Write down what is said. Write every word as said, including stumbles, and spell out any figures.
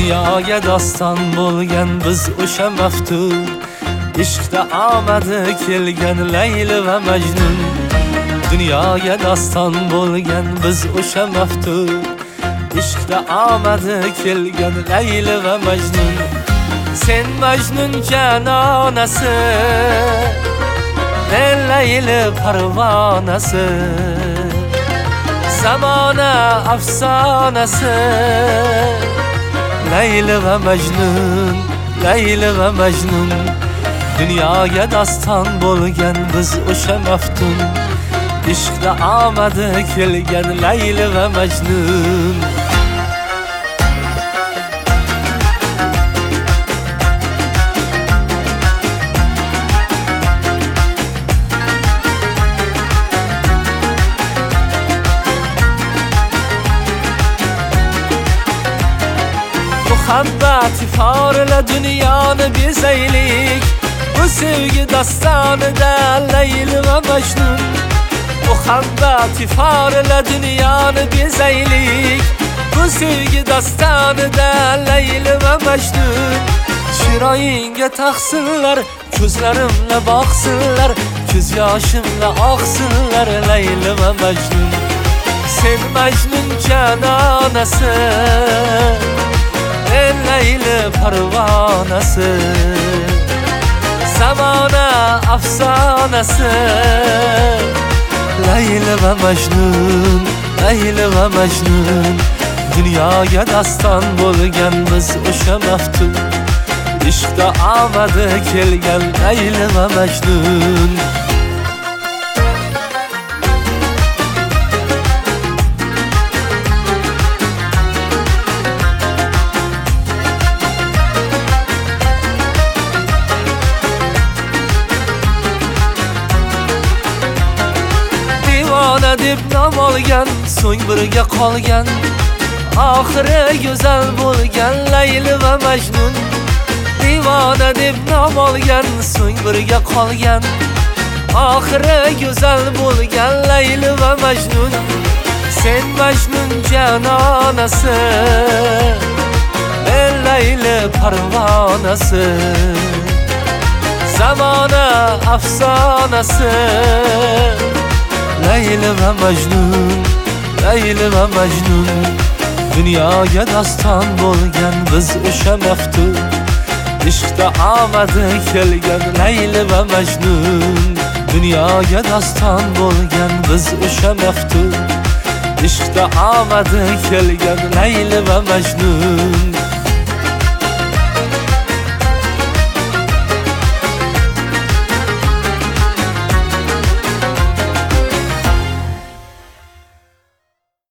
Dunyoga doston bo'lgan biz o'sha maftun, ishqda omadi kelgan Layli va Majnun. Dunyoga doston bo'lgan biz o'sha maftun, ishqda omadi kelgan Layli va Majnun. Sen Majnun canonasi, men Layli parvonasi, zamona afsonasi. Layli va Majnun, Layli va Majnun. Dunyoga doston bo'lgan biz o'sha maftun, ishqda omadi kelgan Layli va Majnun. Muhabbati forla dunyoni bezaylik, bu sevgi dostonida Layli va Majnun. Muhabbati forla dunyoni bezaylik, bu sevgi dostonida Layli va Majnun. Chiroyingga taqsinlar, ko'zlarimla boqsinlar, ko'z yoshimla oqsinlar Layli va Majnun. Sen Majnun canonasi, men Layli parvonasi, zamona afsonasi. Layli va Majnun, Layli va Majnun. Dunyoga doston bo'lgan biz o'sha maftun, ishqda omadi kelgan Layli va Majnun. Deb nom olgan, so'ng birga qolgan, oxiri go'zal bo'lgan Layli va Majnun. Divona deb nom olgan, so'ng birga qolgan, oxiri go'zal bo'lgan Layli va Majnun. Sen Majnun canonasi, men Layli parvonasi, zamona afsonasi. Layli va Majnun, Layli va Majnun. Dunyoga doston bo'lgan biz o'sha maftun, ishqda omadi kelgan Layli va Majnun. Dunyoga doston bo'lgan biz o'sha maftun, ishqda omadi kelgan Layli va Majnun.